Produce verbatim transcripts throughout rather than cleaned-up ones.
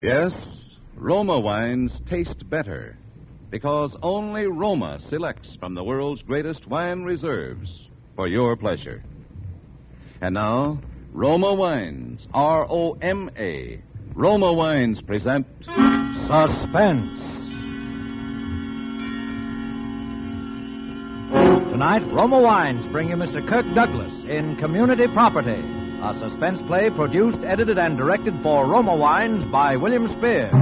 Yes, Roma wines taste better because only Roma selects from the world's greatest wine reserves for your pleasure. And now, Roma Wines, R O M A. Roma Wines present Suspense. Tonight, Roma Wines bring you Mister Kirk Douglas in Community Property, a suspense play produced, edited, and directed for Roma Wines by William Spear.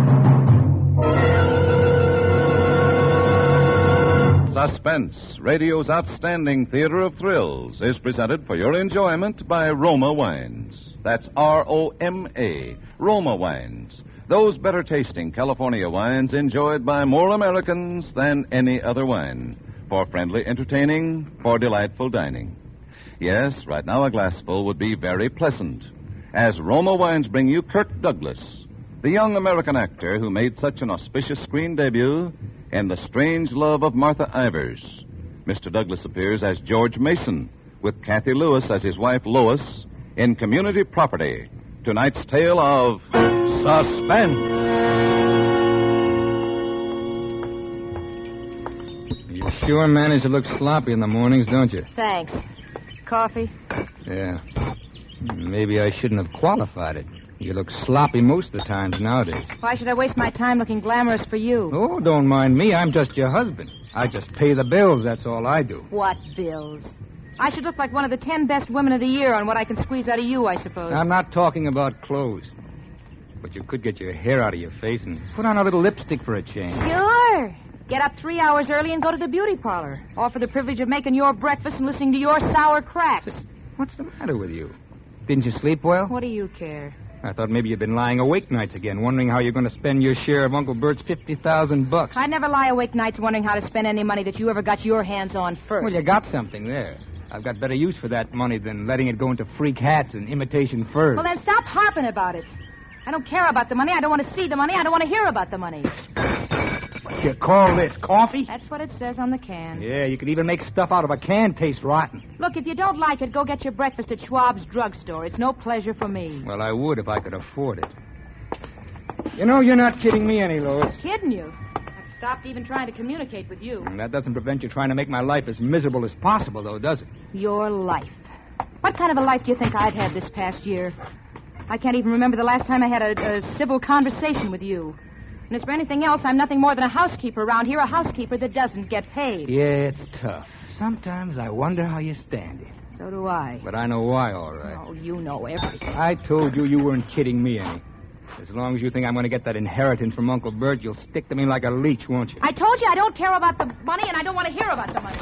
Suspense, radio's outstanding theater of thrills, is presented for your enjoyment by Roma Wines. That's R O M A, Roma Wines. Those better-tasting California wines enjoyed by more Americans than any other wine. For friendly entertaining, for delightful dining. Yes, right now a glassful would be very pleasant. As Roma Wines bring you Kirk Douglas, the young American actor who made such an auspicious screen debut in The Strange Love of Martha Ivers. Mister Douglas appears as George Mason, with Kathy Lewis as his wife Lois, in Community Property. Tonight's tale of Suspense. You sure manage to look sloppy in the mornings, don't you? Thanks. Coffee? Yeah. Maybe I shouldn't have qualified it. You look sloppy most of the times nowadays. Why should I waste my time looking glamorous for you? Oh, don't mind me. I'm just your husband. I just pay the bills. That's all I do. What bills? I should look like one of the ten best women of the year on what I can squeeze out of you, I suppose. I'm not talking about clothes. But you could get your hair out of your face and put on a little lipstick for a change. Sure. Get up three hours early and go to the beauty parlor. Offer the privilege of making your breakfast and listening to your sour cracks. What's the matter with you? Didn't you sleep well? What do you care? I thought maybe you'd been lying awake nights again, wondering how you're going to spend your share of Uncle Bert's fifty thousand bucks. I'd never lie awake nights wondering how to spend any money that you ever got your hands on first. Well, you got something there. I've got better use for that money than letting it go into freak hats and imitation furs. Well, then stop harping about it. I don't care about the money. I don't want to see the money. I don't want to hear about the money. What you call this, coffee? That's what it says on the can. Yeah, you could even make stuff out of a can taste rotten. Look, if you don't like it, go get your breakfast at Schwab's drugstore. It's no pleasure for me. Well, I would if I could afford it. You know, you're not kidding me any, Lois. Kidding you? I've stopped even trying to communicate with you. And that doesn't prevent you trying to make my life as miserable as possible, though, does it? Your life. What kind of a life do you think I've had this past year? I can't even remember the last time I had a, a civil conversation with you. And as for anything else, I'm nothing more than a housekeeper around here, a housekeeper that doesn't get paid. Yeah, it's tough. Sometimes I wonder how you stand it. So do I. But I know why, all right. Oh, you know everything. I told you you weren't kidding me any. As long as you think I'm going to get that inheritance from Uncle Bert, you'll stick to me like a leech, won't you? I told you I don't care about the money, and I don't want to hear about the money.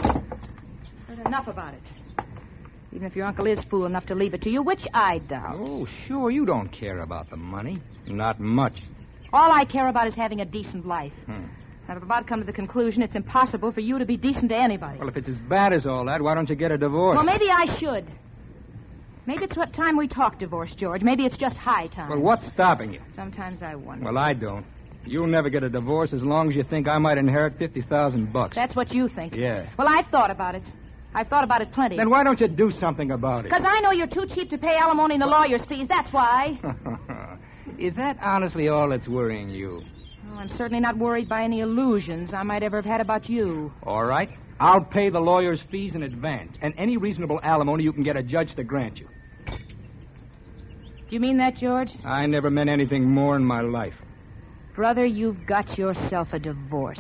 Heard enough about it. Even if your uncle is fool enough to leave it to you, which I doubt. Oh, sure, you don't care about the money. Not much. All I care about is having a decent life. Hmm. I've about come to the conclusion it's impossible for you to be decent to anybody. Well, if it's as bad as all that, why don't you get a divorce? Well, maybe I should. Maybe it's what time we talk divorce, George. Maybe it's just high time. Well, what's stopping you? Sometimes I wonder. Well, I don't. You'll never get a divorce as long as you think I might inherit fifty thousand bucks. That's what you think. Yeah. Well, I've thought about it. I've thought about it plenty. Then why don't you do something about it? Because I know you're too cheap to pay alimony and the lawyer's fees. That's why. Is that honestly all that's worrying you? Well, I'm certainly not worried by any illusions I might ever have had about you. All right. I'll pay the lawyer's fees in advance, and any reasonable alimony you can get a judge to grant you. Do you mean that, George? I never meant anything more in my life. Brother, you've got yourself a divorce.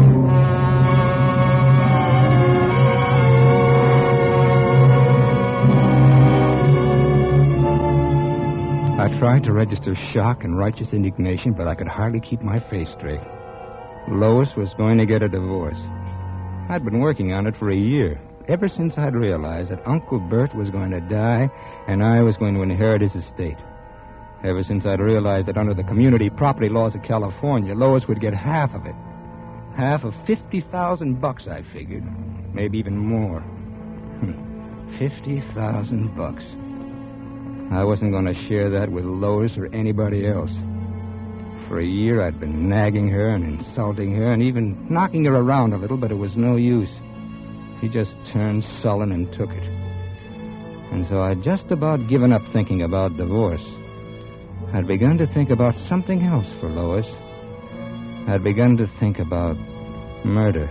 I tried to register shock and righteous indignation, but I could hardly keep my face straight. Lois was going to get a divorce. I'd been working on it for a year, ever since I'd realized that Uncle Bert was going to die and I was going to inherit his estate. Ever since I'd realized that under the community property laws of California, Lois would get half of it. Half of fifty thousand bucks, I figured. Maybe even more. Fifty thousand bucks. I wasn't going to share that with Lois or anybody else. For a year, I'd been nagging her and insulting her and even knocking her around a little, but it was no use. She just turned sullen and took it. And so I'd just about given up thinking about divorce. I'd begun to think about something else for Lois. I'd begun to think about murder.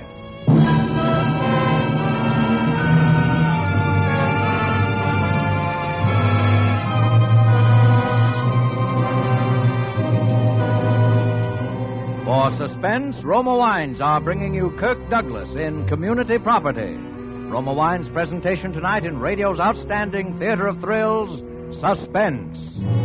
For suspense, Roma Wines are bringing you Kirk Douglas in Community Property. Roma Wines' presentation tonight in radio's outstanding theater of thrills, Suspense.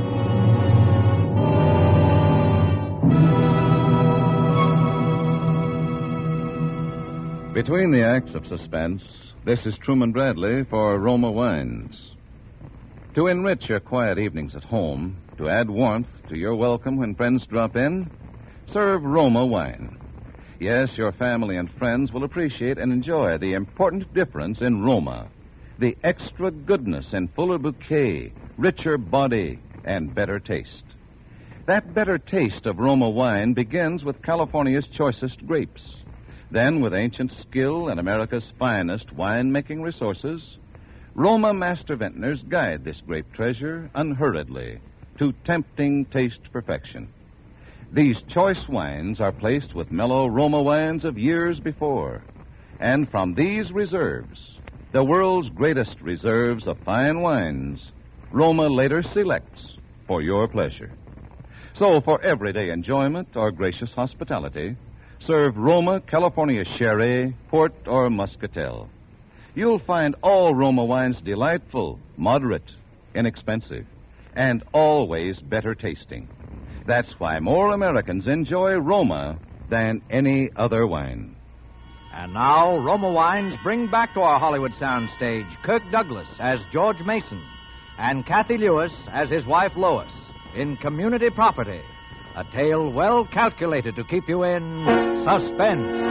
Between the acts of suspense, this is Truman Bradley for Roma Wines. To enrich your quiet evenings at home, to add warmth to your welcome when friends drop in, serve Roma wine. Yes, your family and friends will appreciate and enjoy the important difference in Roma, the extra goodness and fuller bouquet, richer body, and better taste. That better taste of Roma wine begins with California's choicest grapes. Then, with ancient skill and America's finest wine-making resources, Roma master vintners guide this grape treasure unhurriedly to tempting taste perfection. These choice wines are placed with mellow Roma wines of years before. And from these reserves, the world's greatest reserves of fine wines, Roma later selects for your pleasure. So, for everyday enjoyment or gracious hospitality, serve Roma California Sherry, Port, or Muscatel. You'll find all Roma wines delightful, moderate, inexpensive, and always better tasting. That's why more Americans enjoy Roma than any other wine. And now, Roma Wines bring back to our Hollywood soundstage Kirk Douglas as George Mason and Kathy Lewis as his wife Lois in Community Property, a tale well calculated to keep you in suspense.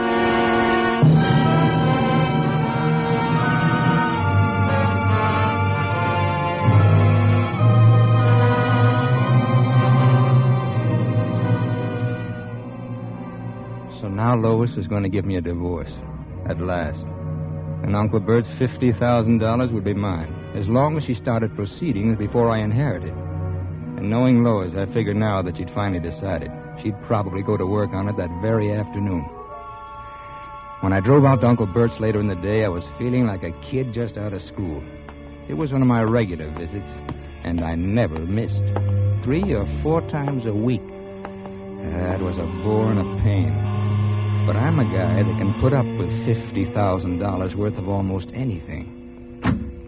Now Lois is going to give me a divorce. At last. And Uncle Bert's fifty thousand dollars would be mine, as long as she started proceedings before I inherited. And knowing Lois, I figured now that she'd finally decided. She'd probably go to work on it that very afternoon. When I drove out to Uncle Bert's later in the day, I was feeling like a kid just out of school. It was one of my regular visits, and I never missed. Three or four times a week. That was a bore and a pain. But I'm a guy that can put up with fifty thousand dollars worth of almost anything.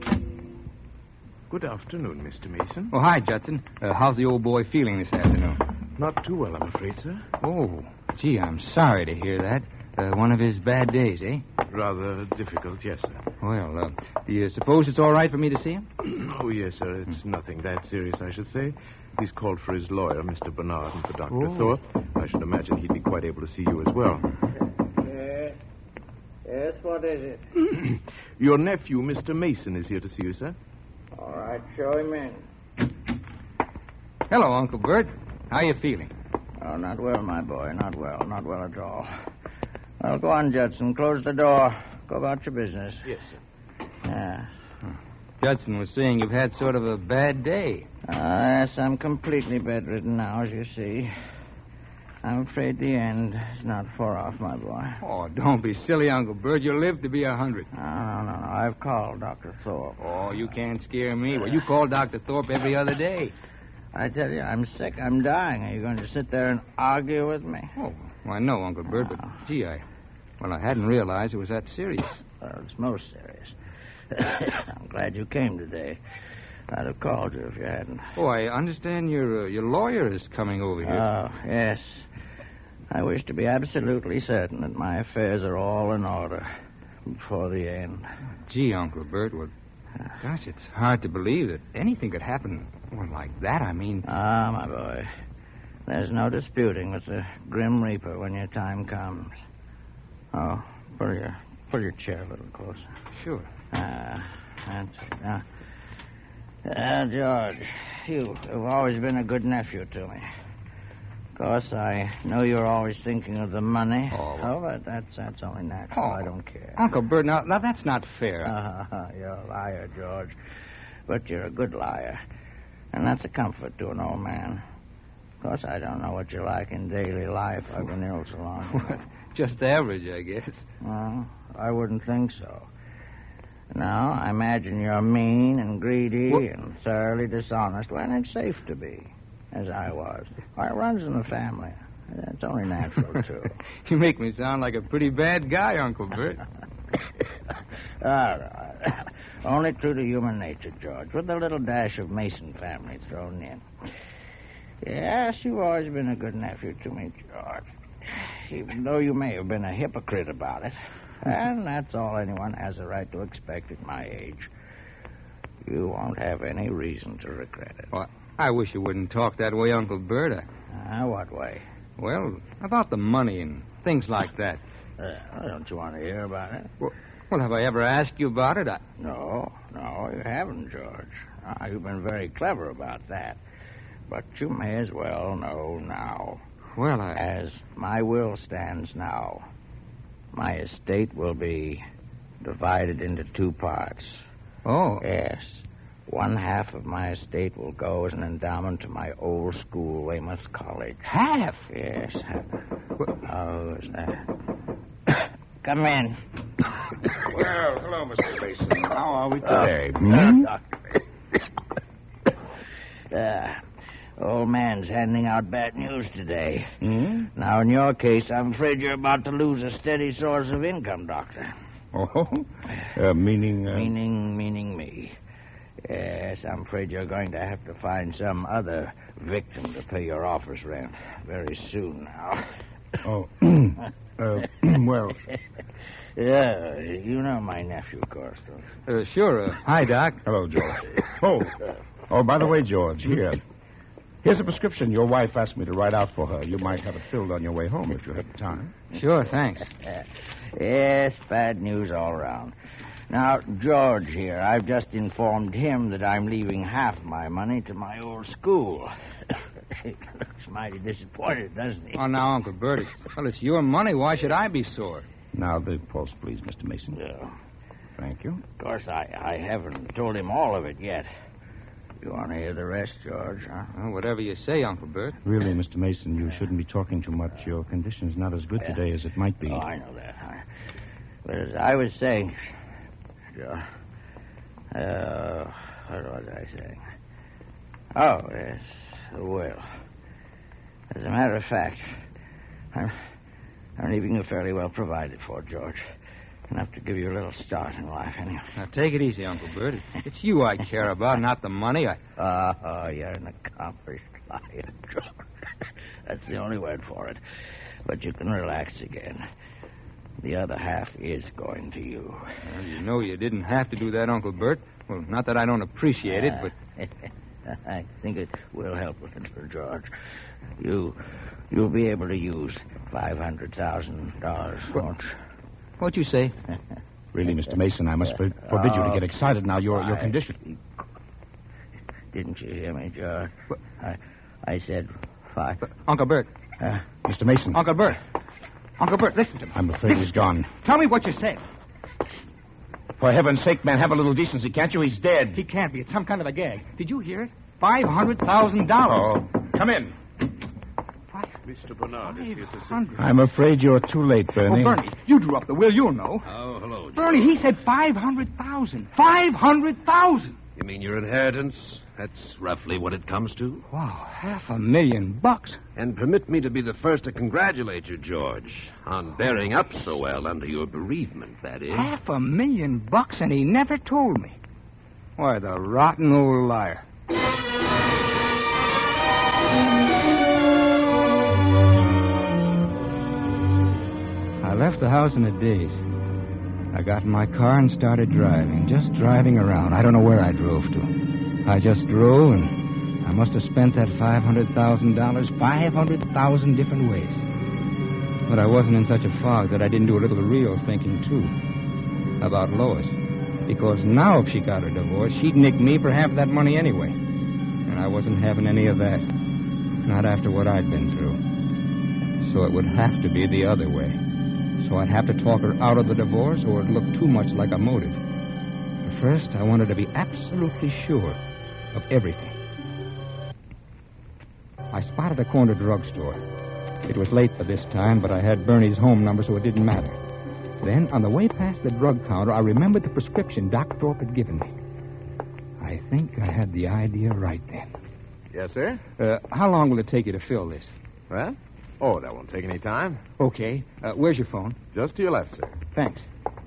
Good afternoon, Mister Mason. Oh, hi, Judson. Uh, how's the old boy feeling this afternoon? Not too well, I'm afraid, sir. Oh, gee, I'm sorry to hear that. Uh, one of his bad days, eh? Rather difficult, yes, sir. Well, uh, do you suppose it's all right for me to see him? Oh, yes, sir. It's hmm. nothing that serious, I should say. He's called for his lawyer, Mister Bernard, and for Doctor Oh. Thorpe. I should imagine he'd be quite able to see you as well. Yes. Yes, what is it? Your nephew, Mister Mason, is here to see you, sir. All right, show him in. Hello, Uncle Bert. How you feeling? Oh, not well, my boy. Not well. Not well at all. Well, go on, Judson. Close the door. Go about your business. Yes, sir. Yeah. Judson was saying you've had sort of a bad day. Ah, yes, I'm completely bedridden now, as you see. I'm afraid the end is not far off, my boy. Oh, don't be silly, Uncle Bert. You'll live to be a hundred. No, no, no, no. I've called Doctor Thorpe. Oh, you can't scare me. Well, you call Doctor Thorpe every other day. I tell you, I'm sick. I'm dying. Are you going to sit there and argue with me? Oh, well, I know, Uncle Bert, but, gee, I... Well, I hadn't realized it was that serious. Well, it's most serious. I'm glad you came today. I'd have called you if you hadn't. Oh, I understand your uh, your lawyer is coming over here. Oh, yes. I wish to be absolutely certain that my affairs are all in order before the end. Gee, Uncle Bert, well, gosh, it's hard to believe that anything could happen well, like that. I mean... Ah, my boy. There's no disputing with the Grim Reaper when your time comes. Oh, pull your, pull your chair a little closer. Sure. Ah, that's it. Now, uh, George, you, you've always been a good nephew to me. Of course, I know you're always thinking of the money. Oh, well. oh but that's that's only natural. Oh. I don't care. Uncle Bert, now, now that's not fair. Uh, you're a liar, George. But you're a good liar. And that's a comfort to an old man. Of course, I don't know what you're like in daily life. I've been ill so long. Just average, I guess. Well, I wouldn't think so. Now, I imagine you're mean and greedy What? and thoroughly dishonest when it's safe to be, as I was. Well, it runs in the family. That's only natural, too. You make me sound like a pretty bad guy, Uncle Bert. All right. Only true to human nature, George, with a little dash of Mason family thrown in. Yes, you've always been a good nephew to me, George, even though you may have been a hypocrite about it. And that's all anyone has a right to expect at my age. You won't have any reason to regret it. Well, I wish you wouldn't talk that way, Uncle Bert. I- Ah, what way? Well, about the money and things like that. Uh, don't you want to hear about it? Well, well, have I ever asked you about it? I... No, no, you haven't, George. Ah, you've been very clever about that. But you may as well know now. Well, I... As my will stands now, my estate will be divided into two parts. Oh. Yes. One half of my estate will go as an endowment to my old school, Weymouth College. Half? Yes. Oh, who's that? Come in. Well, hello, Mister Mason. How are we Oh, today? uh, Doctor. uh, old man's handing out bad news today. Hmm? Now, in your case, I'm afraid you're about to lose a steady source of income, Doctor. Oh, uh, meaning... Uh... Meaning, meaning me. Yes, I'm afraid you're going to have to find some other victim to pay your office rent very soon now. Oh, uh, well... Yeah, you know my nephew, of course, don't you? Uh, sure. Uh, hi, Doc. Hello, George. Oh, oh, by the way, George, here. Here's a prescription your wife asked me to write out for her. You might have it filled on your way home if you have time. Sure, thanks. Yes, bad news all around. Now, George here, I've just informed him that I'm leaving half my money to my old school. He looks mighty disappointed, doesn't he? Oh, now, Uncle Bert, it's, well, it's your money. Why should I be sore? Now, the pulse, please, Mister Mason. Yeah. Thank you. Of course, I, I haven't told him all of it yet. You want to hear the rest, George, huh? Well, whatever you say, Uncle Bert. Really, Mister Mason, you shouldn't be talking too much. Your condition's not as good Yeah. today as it might be. Oh, I know that. I, but as I was saying... George, uh, what was I saying? Oh, yes, the will. As a matter of fact, I'm, I'm leaving you fairly well provided for, George. Enough to give you a little start in life, anyway. Now, take it easy, Uncle Bert. It's you I care about, not the money. I... Oh, oh, you're an accomplished liar, George. That's the only word for it. But you can relax again. The other half is going to you. Well, you know you didn't have to do that, Uncle Bert. Well, not that I don't appreciate it, but... I think it will help with it, Sir George. You, you'll be able to use five hundred thousand dollars, won't you? What'd you say? Really, Mister Mason, I must for- forbid you to get excited now. Your your I- condition. Didn't you hear me, George? I, I said five. Uncle Bert. Uh, Mister Mason, Uncle Bert. Uncle Bert, listen to me. I'm afraid he's gone. Tell me what you said. For heaven's sake, man, have a little decency, can't you? He's dead. He can't be. It's some kind of a gag. Did you hear it? Five hundred thousand dollars. Oh, come in. Mister Bernard is here to see. I'm afraid you're too late, Bernie. Oh, Bernie, you drew up the will. You'll know. Oh, hello, George. Bernie, he said five hundred thousand. Five hundred thousand. You mean your inheritance? That's roughly what it comes to. Wow, half a million bucks. And permit me to be the first to congratulate you, George, on bearing up so well under your bereavement, that is. Half a million bucks, and he never told me. Why, the rotten old liar. I left the house in a daze. I got in my car and started driving, just driving around. I don't know where I drove to. I just drove, and I must have spent that five hundred thousand dollars five hundred thousand different ways. But I wasn't in such a fog that I didn't do a little real thinking, too, about Lois. Because now if she got a divorce, she'd nick me for half that money anyway. And I wasn't having any of that. Not after what I'd been through. So it would have to be the other way. So I'd have to talk her out of the divorce, or it'd look too much like a motive. But first, I wanted to be absolutely sure of everything. I I spotted a corner drugstore. It was late by this time, but I had Bernie's home number, so it didn't matter. Then, on the way past the drug counter, I remembered the prescription Doc Thorpe had given me. I think I had the idea right then. Yes, sir? Uh, how long will it take you to fill this? Well? Oh, that won't take any time. Okay. Uh, where's your phone? Just to your left, sir. Thanks.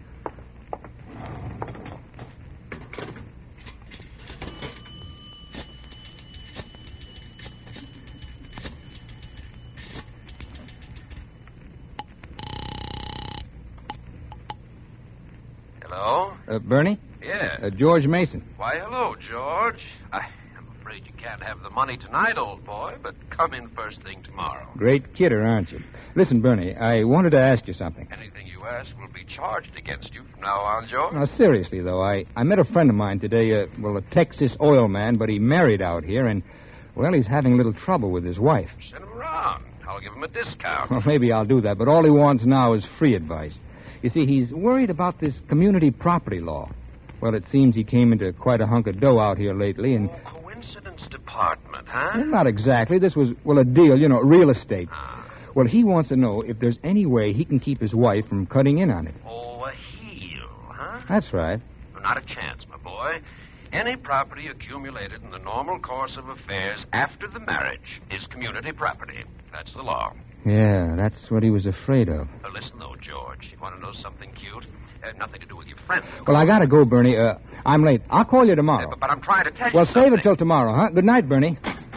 Hello? Uh, Bernie? Yeah. Uh, George Mason. Why, hello, George. I, I'm afraid you can't have the money tonight, old boy, but come in first thing tomorrow. Great kidder, aren't you? Listen, Bernie, I wanted to ask you something. Anything you ask will be charged against you from now on, George. Now, seriously, though, I, I met a friend of mine today, uh, well, a Texas oil man, but he married out here, and, well, he's having a little trouble with his wife. Send him around. I'll give him a discount. Well, maybe I'll do that, but all he wants now is free advice. You see, he's worried about this community property law. Well, it seems he came into quite a hunk of dough out here lately, and... Oh, coincidence department, huh? Well, not exactly. This was, well, a deal, you know, real estate. Ah. Well, he wants to know if there's any way he can keep his wife from cutting in on it. Oh, a heel, huh? That's right. Not a chance, my boy. Any property accumulated in the normal course of affairs after the marriage is community property. That's the law. Yeah, that's what he was afraid of. Now, listen, though, George. You want to know something cute? Uh, nothing to do with your friend. Well, I gotta go, Bernie. Uh, I'm late. I'll call you tomorrow. Uh, but, but I'm trying to tell you Well, something. save it till tomorrow, huh? Good night, Bernie.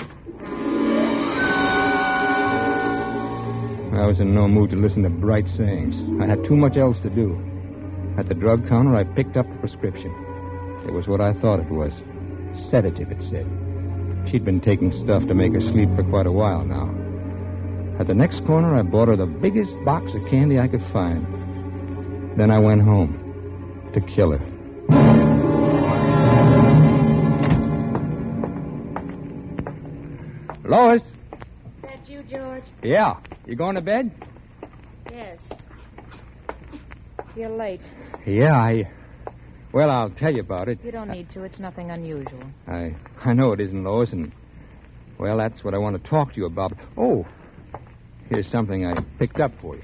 I was in no mood to listen to bright sayings. I had too much else to do. At the drug counter, I picked up the prescription. It was what I thought it was. Sedative, it said. She'd been taking stuff to make her sleep for quite a while now. At the next corner, I bought her the biggest box of candy I could find. Then I went home to kill her. Lois? Is that you, George? Yeah. You going to bed? Yes. You're late. Yeah, I... Well, I'll tell you about it. You don't need to. It's nothing unusual. I I know it isn't, Lois, and... Well, that's what I want to talk to you about. Oh, here's something I picked up for you.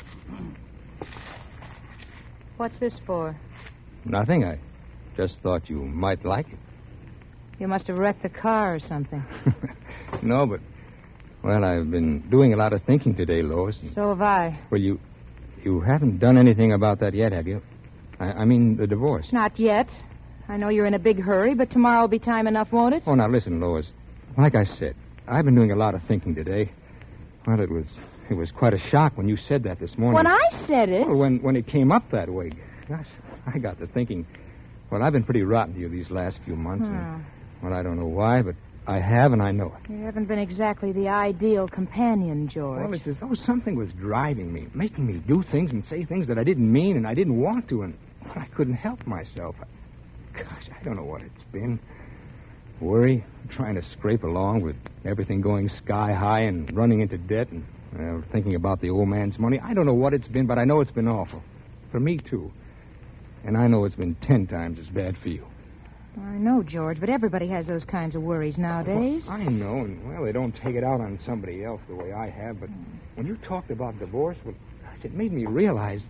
What's this for? Nothing. I just thought you might like it. You must have wrecked the car or something. No, but... Well, I've been doing a lot of thinking today, Lois. and- So have I. Well, you... You haven't done anything about that yet, have you? I, I mean, the divorce. Not yet. I know you're in a big hurry, but tomorrow will be time enough, won't it? Oh, now listen, Lois. Like I said, I've been doing a lot of thinking today. Well, it was it was quite a shock when you said that this morning. When I said it... Well, when, when it came up that way. Gosh, I got to thinking. Well, I've been pretty rotten to you these last few months. Hmm. And, well, I don't know why, but I have, and I know it. You haven't been exactly the ideal companion, George. Well, it's as though something was driving me, making me do things and say things that I didn't mean and I didn't want to, and well, I couldn't help myself. I, gosh, I don't know what it's been. Worry, trying to scrape along with everything going sky high and running into debt and well, thinking about the old man's money. I don't know what it's been, but I know it's been awful. For me, too. And I know it's been ten times as bad for you. I know, George, but everybody has those kinds of worries nowadays. Well, I know, and, well, they don't take it out on somebody else the way I have, but when you talked about divorce, well, gosh, it made me realize...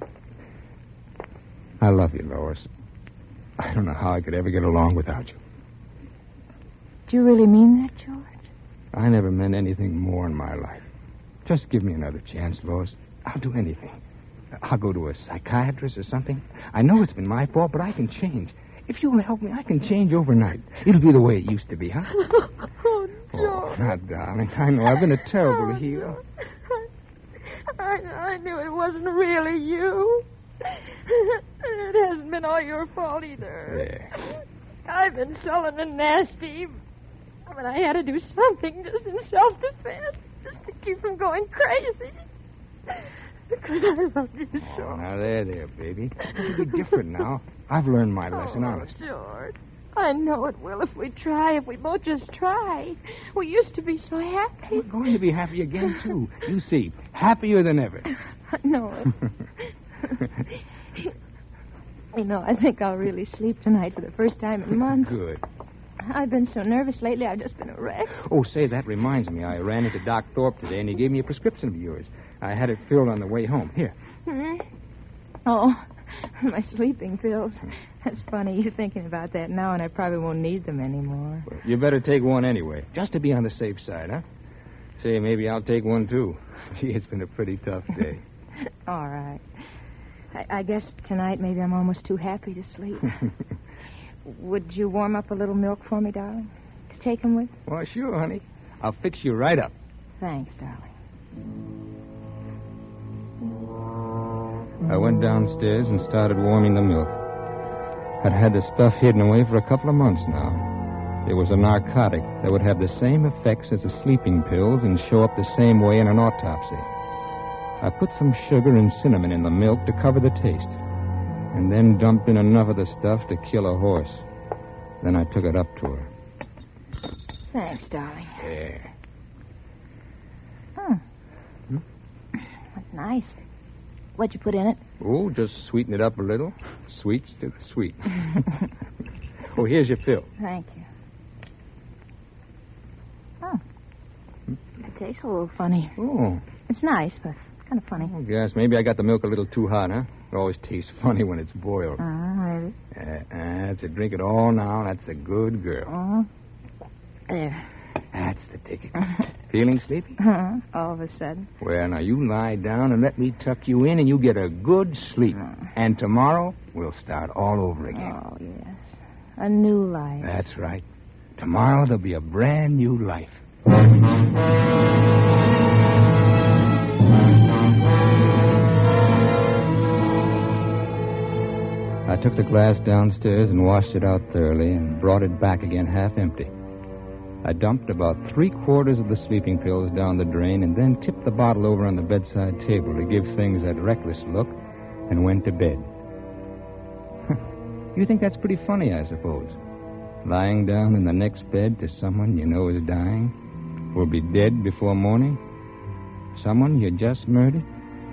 I love you, Lois. I don't know how I could ever get along without you. Do you really mean that, George? I never meant anything more in my life. Just give me another chance, Lois. I'll do anything. I'll go to a psychiatrist or something. I know it's been my fault, but I can change. If you'll help me, I can change overnight. It'll be the way it used to be, huh? Oh, Oh, George. now, darling, I know I've been a terrible Oh, heel. I, I knew it wasn't really you. It hasn't been all your fault either. There. I've been sullen and nasty, but I had to do something just in self-defense, just to keep from going crazy. Because I love you Oh, so. now, there, there, baby. It's going to be different now. I've learned my lesson, Oh, honest. George. I know it will if we try, if we both just try. We used to be so happy. We're going to be happy again, too. You see, happier than ever. I know it. You know, I think I'll really sleep tonight for the first time in months. Good. I've been so nervous lately, I've just been a wreck. Oh, say, that reminds me. I ran into Doc Thorpe today, and he gave me a prescription of yours. I had it filled on the way home. Here. Hmm? Oh, my sleeping pills. That's funny. You're thinking about that now, and I probably won't need them anymore. Well, you better take one anyway, just to be on the safe side, huh? Say, maybe I'll take one, too. Gee, it's been a pretty tough day. All right. I, I guess tonight maybe I'm almost too happy to sleep. Would you warm up a little milk for me, darling? To take him with? Well, sure, honey. I'll fix you right up. Thanks, darling. I went downstairs and started warming the milk. I'd had the stuff hidden away for a couple of months now. It was a narcotic that would have the same effects as the sleeping pills and show up the same way in an autopsy. I put some sugar and cinnamon in the milk to cover the taste, and then dumped in enough of the stuff to kill a horse. Then I took it up to her. Thanks, darling. Yeah. Huh. Hmm? That's nice. What'd you put in it? Oh, just sweeten it up a little. Sweets to the sweet. Oh, here's your fill. Thank you. Oh. It tastes a little funny. Oh. It's nice, but kind of funny. I guess maybe I got the milk a little too hot, huh? It always tastes funny when it's boiled. Uh, maybe. Uh, that's it. Drink it all now. That's a good girl. Uh-huh. There. That's the ticket. Feeling sleepy? Uh-huh. All of a sudden. Well, now you lie down and let me tuck you in and you get a good sleep. Uh. And tomorrow, we'll start all over again. Oh, yes. A new life. That's right. Tomorrow, there'll be a brand new life. I took the glass downstairs and washed it out thoroughly and brought it back again half empty. I dumped about three quarters of the sleeping pills down the drain and then tipped the bottle over on the bedside table to give things that reckless look and went to bed. You think that's pretty funny, I suppose? Lying down in the next bed to someone you know is dying, will be dead before morning? Someone you just murdered?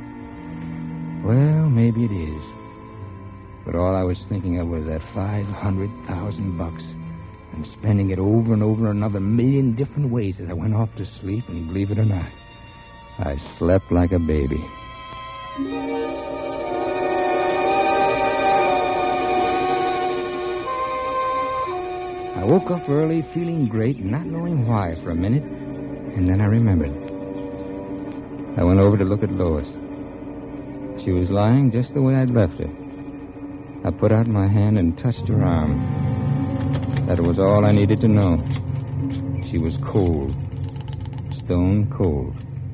Well, maybe it is. But all I was thinking of was that five hundred thousand bucks and spending it over and over another million different ways as I went off to sleep, and believe it or not, I slept like a baby. I woke up early, feeling great, not knowing why for a minute, and then I remembered. I went over to look at Lois. She was lying just the way I'd left her. I put out my hand and touched her arm. That was all I needed to know. She was cold. Stone cold.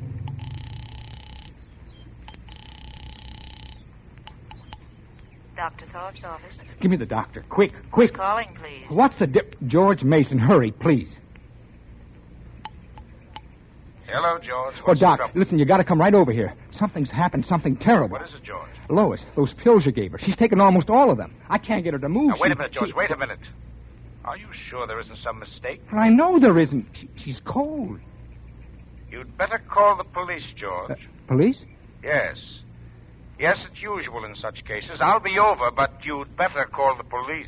Doctor Thorpe's office. Give me the doctor. Quick, quick. Who's calling, please? What's the dip? George Mason, hurry, please. Hello, George. Oh, Doc, listen, you got to come right over here. Something's happened, something terrible. What is it, George? Lois, those pills you gave her. She's taken almost all of them. I can't get her to move. Now, wait she, a minute, George. She... Wait a minute. Are you sure there isn't some mistake? I know there isn't. She, she's cold. You'd better call the police, George. Uh, police? Yes. Yes, it's usual in such cases. I'll be over, but you'd better call the police.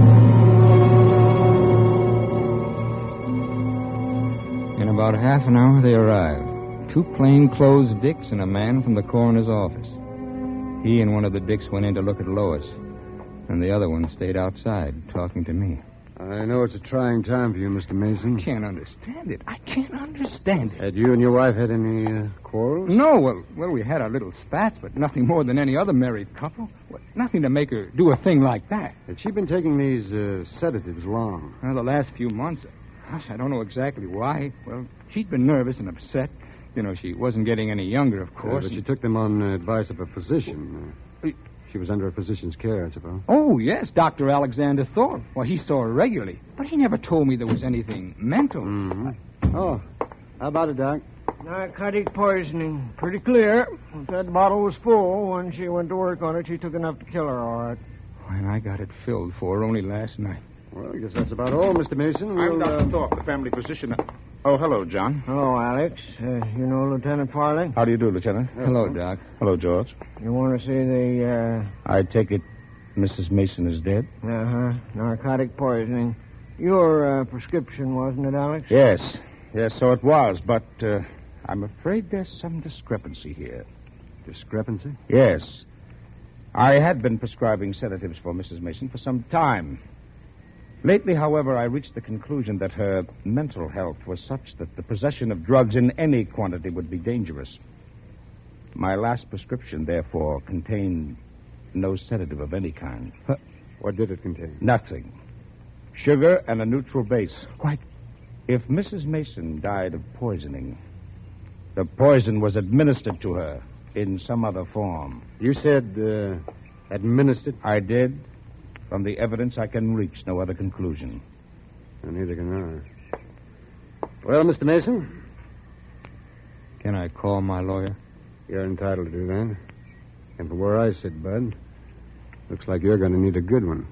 In about half an hour, they arrived. Two plainclothes dicks and a man from the coroner's office. He and one of the dicks went in to look at Lois, and the other one stayed outside talking to me. I know it's a trying time for you, Mister Mason. I can't understand it. I can't understand it. Had you and your wife had any uh, quarrels? No, well, well, we had our little spats, but nothing more than any other married couple. Well, nothing to make her do a thing like that. Had she been taking these uh, sedatives long? Well, the last few months. Gosh, I don't know exactly why. Well, she'd been nervous and upset. You know, she wasn't getting any younger, of course. Uh, but she took them on uh, advice of a physician. Uh, she was under a physician's care, I suppose. Oh, yes, Doctor Alexander Thorpe. Well, he saw her regularly. But he never told me there was anything mental. Mm-hmm. Oh, how about it, Doc? Narcotic poisoning. Pretty clear. If that bottle was full, when she went to work on it, she took enough to kill her, all right. And I got it filled for her only last night. Well, I guess that's about all, Mister Mason. I'm We'll, Doctor uh... Thorpe, the family physician. Oh, hello, John. Hello, Alex. Uh, you know Lieutenant Farley? How do you do, Lieutenant? Hello, Doc. Hello, George. You want to see the, uh... I take it Missus Mason is dead? Uh-huh. Narcotic poisoning. Your uh, prescription, wasn't it, Alex? Yes. Yes, so it was, but uh, I'm afraid there's some discrepancy here. Discrepancy? Yes. I had been prescribing sedatives for Missus Mason for some time. Lately, however, I reached the conclusion that her mental health was such that the possession of drugs in any quantity would be dangerous. My last prescription, therefore, contained no sedative of any kind. Huh. What did it contain? Nothing. Sugar and a neutral base. Quite. If Missus Mason died of poisoning, the poison was administered to her in some other form. You said uh, administered? I did. From the evidence, I can reach no other conclusion. Well, neither can I. Well, Mister Mason? Can I call my lawyer? You're entitled to do that. And from where I sit, Bud, looks like you're going to need a good one.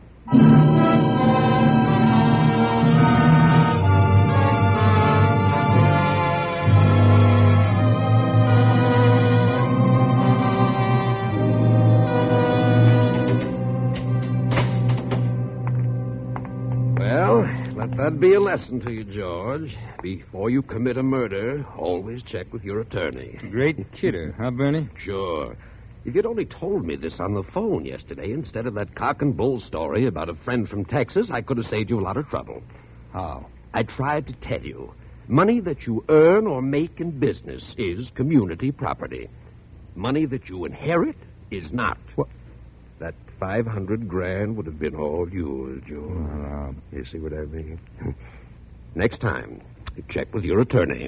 That'd be a lesson to you, George. Before you commit a murder, always check with your attorney. Great kidder, huh, Bernie? Sure. If you'd only told me this on the phone yesterday instead of that cock and bull story about a friend from Texas, I could have saved you a lot of trouble. How? I tried to tell you. Money that you earn or make in business is community property. Money that you inherit is not. What? That five hundred grand would have been all yours, George. Uh, you see what I mean? Next time, check with your attorney.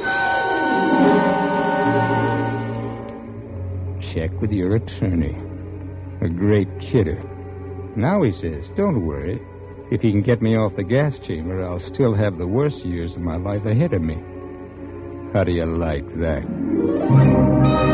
Check with your attorney. A great kidder. Now he says, don't worry. If he can get me off the gas chamber, I'll still have the worst years of my life ahead of me. How do you like that?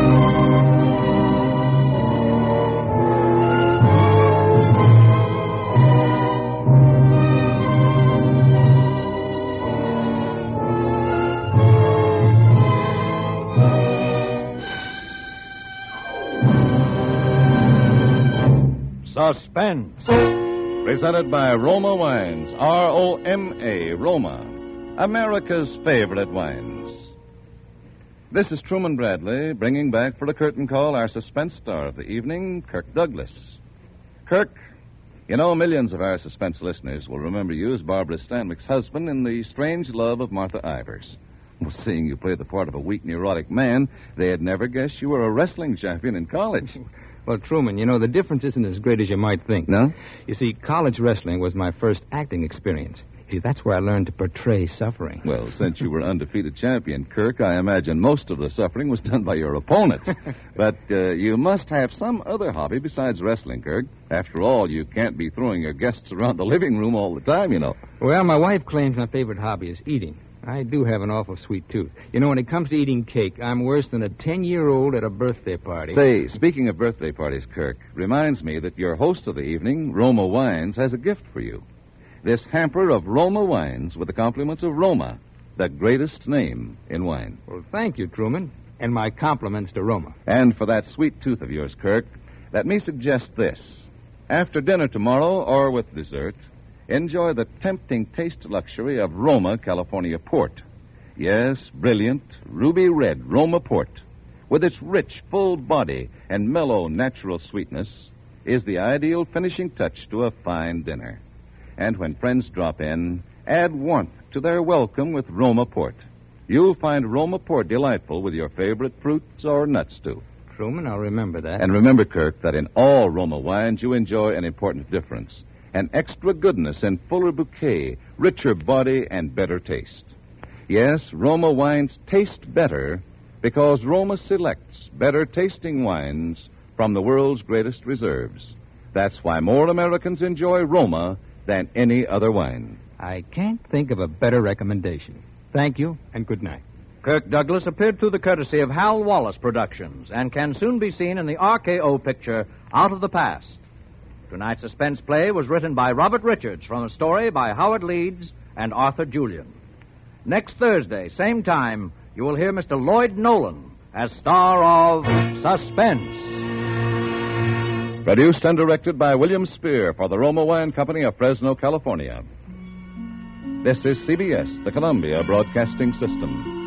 Suspense. Presented by Roma Wines, R O M A, Roma, America's favorite wines. This is Truman Bradley, bringing back for a curtain call our suspense star of the evening, Kirk Douglas. Kirk, you know, millions of our suspense listeners will remember you as Barbara Stanwyck's husband in The Strange Love of Martha Ivers. Well, seeing you play the part of a weak, neurotic man, they'd never guess you were a wrestling champion in college. Well, Truman, you know, the difference isn't as great as you might think. No? You see, college wrestling was my first acting experience. See, that's where I learned to portray suffering. Well, since you were undefeated champion, Kirk, I imagine most of the suffering was done by your opponents. But uh, you must have some other hobby besides wrestling, Kirk. After all, you can't be throwing your guests around the living room all the time, you know. Well, my wife claims my favorite hobby is eating. I do have an awful sweet tooth. You know, when it comes to eating cake, I'm worse than a ten-year-old at a birthday party. Say, speaking of birthday parties, Kirk, reminds me that your host of the evening, Roma Wines, has a gift for you. This hamper of Roma Wines with the compliments of Roma, the greatest name in wine. Well, thank you, Truman, and my compliments to Roma. And for that sweet tooth of yours, Kirk, let me suggest this. After dinner tomorrow, or with dessert, enjoy the tempting taste luxury of Roma California Port. Yes, brilliant, ruby red Roma Port, with its rich, full body and mellow, natural sweetness, is the ideal finishing touch to a fine dinner. And when friends drop in, add warmth to their welcome with Roma Port. You'll find Roma Port delightful with your favorite fruits or nuts, too. Truman, I'll remember that. And remember, Kirk, that in all Roma wines you enjoy an important difference. An extra goodness and fuller bouquet, richer body, and better taste. Yes, Roma wines taste better because Roma selects better tasting wines from the world's greatest reserves. That's why more Americans enjoy Roma than any other wine. I can't think of a better recommendation. Thank you, and good night. Kirk Douglas appeared through the courtesy of Hal Wallace Productions and can soon be seen in the R K O picture Out of the Past. Tonight's suspense play was written by Robert Richards from a story by Howard Leeds and Arthur Julian. Next Thursday, same time, you will hear Mister Lloyd Nolan as star of Suspense. Produced and directed by William Spear for the Roma Wine Company of Fresno, California. This is C B S, the Columbia Broadcasting System.